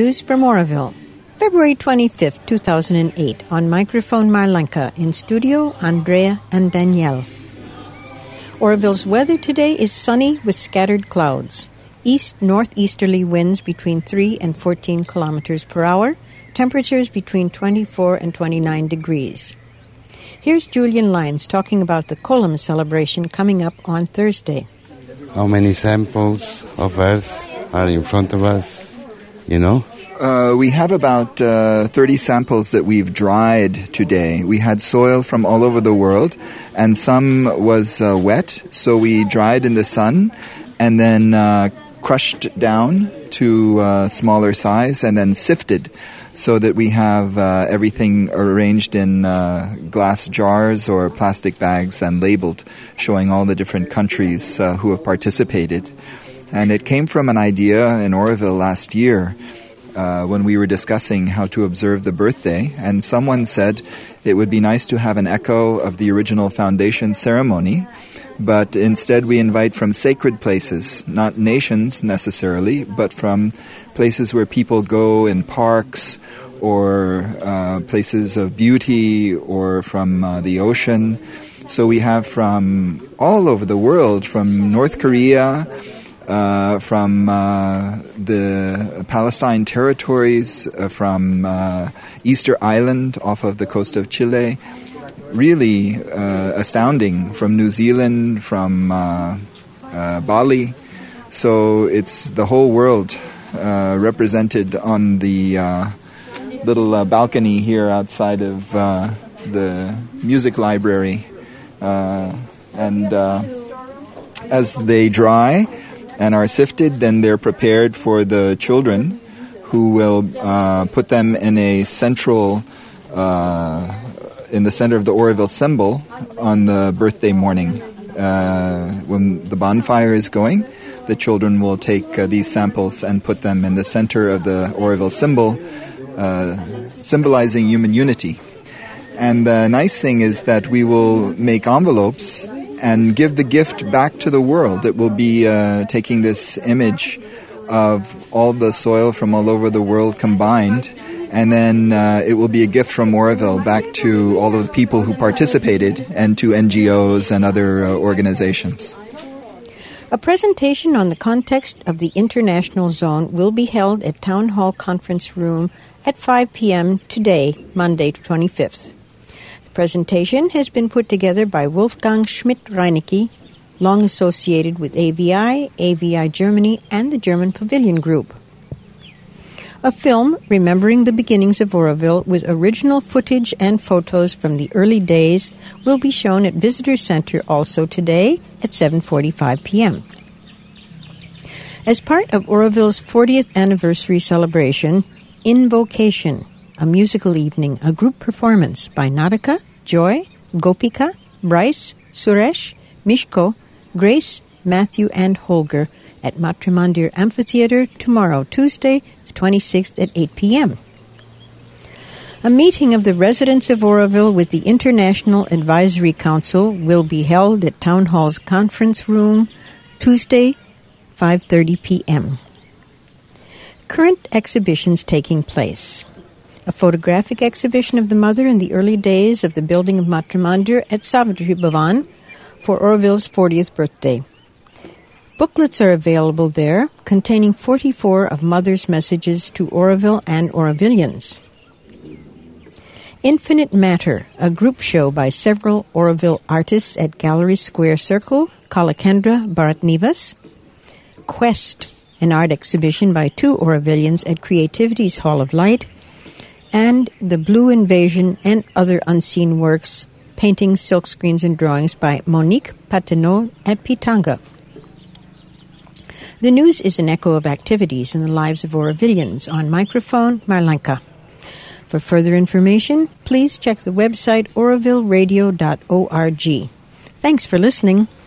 News from Oroville. February 25th, 2008. On microphone, Marlenka. In studio, Andrea and Danielle. Oroville's weather today is sunny with scattered clouds. East-northeasterly winds between 3 and 14 kilometers per hour. Temperatures between 24 and 29 degrees. Here's Julian Lyons talking about the Kolam celebration coming up on Thursday. How many samples of earth are in front of us, you know? We have about 30 samples that we've dried today. We had soil from all over the world, and some was wet, so we dried in the sun and then crushed down to smaller size and then sifted so that we have everything arranged in glass jars or plastic bags and labeled, showing all the different countries who have participated. And it came from an idea in Oroville last year when we were discussing how to observe the birthday, and someone said it would be nice to have an echo of the original foundation ceremony, but instead we invite from sacred places, not nations necessarily, but from places where people go in parks or places of beauty or from the ocean. So we have from all over the world, from North Korea, from the Palestine territories, from Easter Island off of the coast of Chile. Really astounding, from New Zealand, from Bali. So it's the whole world represented on the little balcony here outside of the music library. And as they dry and are sifted, then they're prepared for the children, who will put them in a central, in the center of the Oroville symbol on the birthday morning. When the bonfire is going, the children will take these samples and put them in the center of the Oroville symbol, symbolizing human unity. And the nice thing is that we will make envelopes and give the gift back to the world. It will be taking this image of all the soil from all over the world combined, and then it will be a gift from Oroville back to all of the people who participated and to NGOs and other organizations. A presentation on the context of the international zone will be held at Town Hall Conference Room at 5 p.m. today, Monday, 25th. The presentation has been put together by Wolfgang Schmidt-Reinecke, long associated with AVI, AVI Germany, and the German Pavilion Group. A film remembering the beginnings of Oroville with original footage and photos from the early days will be shown at Visitor Center also today at 7:45 p.m. As part of Oroville's 40th anniversary celebration, Invocation, a musical evening, a group performance by Natika, Joy, Gopika, Bryce, Suresh, Mishko, Grace, Matthew, and Holger at Matrimandir Amphitheater tomorrow, Tuesday, the 26th at 8 p.m. A meeting of the residents of Oroville with the International Advisory Council will be held at Town Hall's Conference Room, Tuesday, 5:30 p.m. Current exhibitions taking place. A photographic exhibition of the mother in the early days of the building of Matrimandir at Savitri Bhavan for Oroville's 40th birthday. Booklets are available there containing 44 of Mother's messages to Oroville and Orovillians. Infinite Matter, a group show by several Oroville artists at Gallery Square Circle, Kalakendra Bharatnivas. Quest, an art exhibition by 2 Orovillians at Creativity's Hall of Light. And The Blue Invasion and Other Unseen Works, paintings, silkscreens, and drawings by Monique Patenot at Pitanga. The news is an echo of activities in the lives of Orovillians. On microphone, Marlenka. For further information, please check the website orovilleradio.org. Thanks for listening.